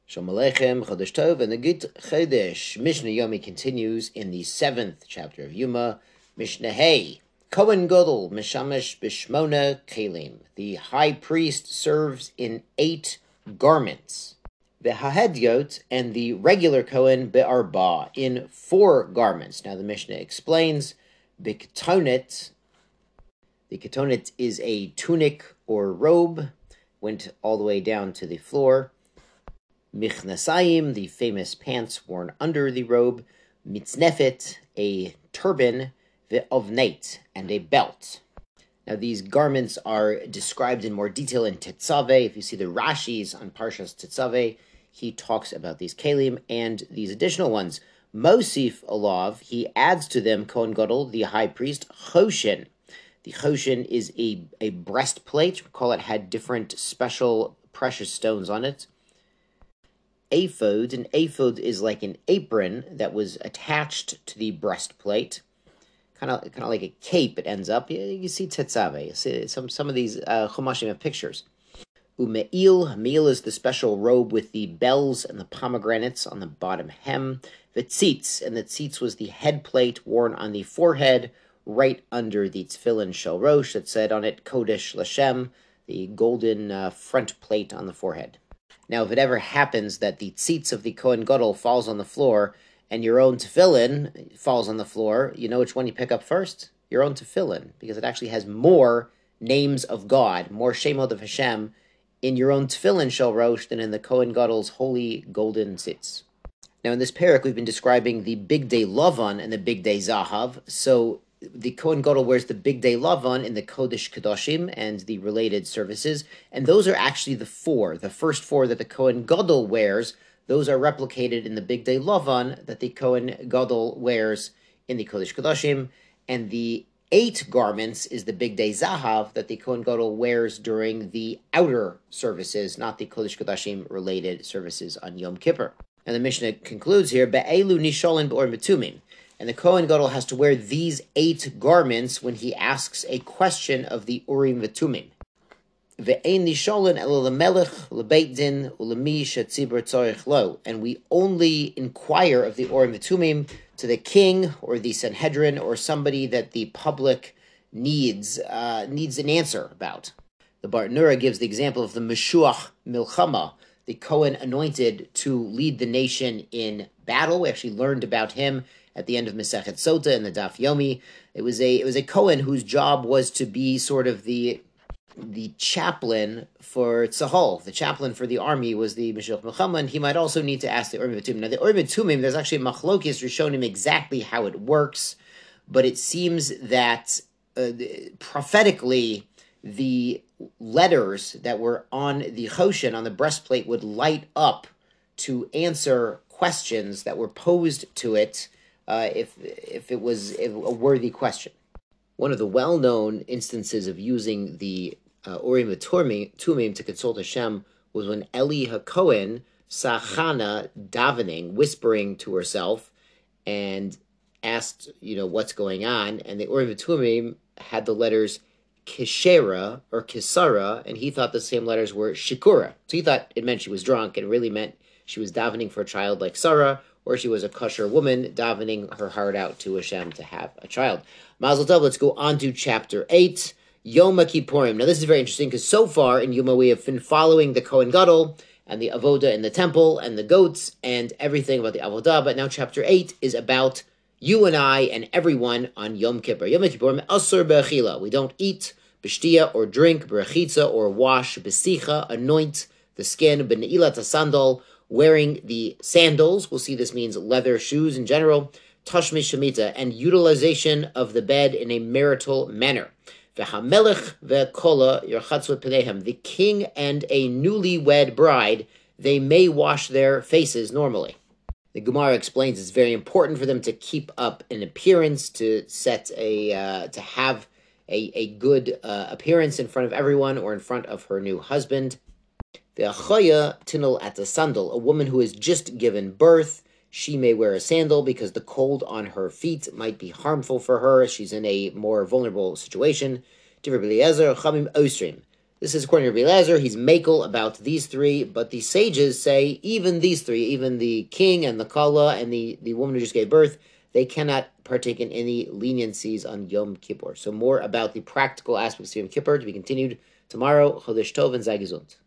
Shalom Aleichem, Chodesh Tov, and the Git Chodesh. Mishnah Yomi continues in the 7th chapter of Yuma. Mishnah Hey, Kohen Gadol, Mishamash Bishmona Kelim. The high priest serves in 8 garments. The Hahedyot and the regular Kohen Be'arba in 4 garments. Now the Mishnah explains, B'ketonet. The ketonet is a tunic or robe, went all the way down to the floor. Michnasayim, the famous pants worn under the robe. Mitznefet, a turban. Ve'ovneit, and a belt. Now these garments are described in more detail in Tetzaveh. If you see the Rashis on Parshas Tetzaveh, he talks about these kelim and these additional ones. Mosif Olav, he adds to them Kohen Gadol, the high priest, Choshen. The Choshen is a breastplate. Recall it had different special precious stones on it. Ephod. An ephod is like an apron that was attached to the breastplate, kind of like a cape. It ends up. You see Tetzaveh. You see some of these chumashim have pictures. Umeil. Meil is the special robe with the bells and the pomegranates on the bottom hem. V'tzitz, and the tzitz was the head plate worn on the forehead, right under the tefillin shel rosh that said on it Kodesh Lashem, the golden front plate on the forehead. Now, if it ever happens that the tzitz of the Kohen Gadol falls on the floor and your own tefillin falls on the floor, you know which one you pick up first? Your own tefillin, because it actually has more names of God, more Shemot of Hashem in your own tefillin shel rosh than in the Kohen Gadol's holy golden tzitz. Now, in this parak, we've been describing the big day Lavan and the big day Zahav. So the Kohen Gadol wears the big day Lavan in the Kodesh Kedoshim and the related services, and those are actually the first four that the Kohen Gadol wears. Those are replicated in the big day Lavan that the Kohen Gadol wears in the Kodesh Kedoshim, and the 8 garments is the big day Zahav that the Kohen Gadol wears during the outer services, not the Kodesh Kedoshim related services on Yom Kippur. And the Mishnah concludes here, Be'elu nisholin b'or metumim. And the Kohen Gadol has to wear these 8 garments when he asks a question of the Urim V'Tumim. Ve'ein nisholin elo lemelech lebeit din ulemi shetzibur tzorich lo. And we only inquire of the Urim V'Tumim to the king or the Sanhedrin or somebody that the public needs an answer about. The Bartenura gives the example of the Meshuach Milchama, the Kohen anointed to lead the nation in battle. We actually learned about him at the end of Masechet Sota in the Daf Yomi. It was a Kohen whose job was to be sort of the chaplain for Tzahal. The chaplain for the army was the Meshuach Milchama, and he might also need to ask the Urim V'Tumim. Now, the Urim V'Tumim, there's actually a machlokes Rishonim exactly how it works, but it seems that prophetically, the letters that were on the Choshen, on the breastplate, would light up to answer questions that were posed to it, if it was a worthy question. One of the well-known instances of using the Urim Tumim to consult Hashem was when Eli HaKohen saw Chana davening, whispering to herself, and asked, what's going on, and the Urim Tumim had the letters Kishera or Kisara, and he thought the same letters were Shikura. So he thought it meant she was drunk, and it really meant she was davening for a child like Sarah, or she was a kosher woman davening her heart out to Hashem to have a child. Mazel Tov, let's go on to chapter 8, Yom Kippurim. Now this is very interesting because so far in Yuma we have been following the Kohen Gadol and the Avodah in the temple and the goats and everything about the Avodah, but now chapter 8 is about you and I and everyone on Yom Kippur. Yom Kippurim, Asur Be'achila. We don't eat, b'shtia, or drink, b'rechitza, or wash, b'sicha, anoint the skin, b'ne'ilat sandal, wearing the sandals. We'll see this means leather shoes in general. Tashmish Shemitah, and utilization of the bed in a marital manner. V'hamelech ve'kola yorchatzot penehem. The king and a newlywed bride, they may wash their faces normally. The Gemara explains it's very important for them to keep up an appearance, to have a good appearance in front of everyone or in front of her new husband. The achoya tinel at the sandal, a woman who has just given birth, she may wear a sandal because the cold on her feet might be harmful for her. She's in a more vulnerable situation. Divrei Eliezer, chamim osrim. This is according to Rabbi Elazar. He's makel about these three, but the sages say even these three, even the king and the kala and the woman who just gave birth, they cannot partake in any leniencies on Yom Kippur. So more about the practical aspects of Yom Kippur to be continued tomorrow. Chodesh Tov and Zai Gesund.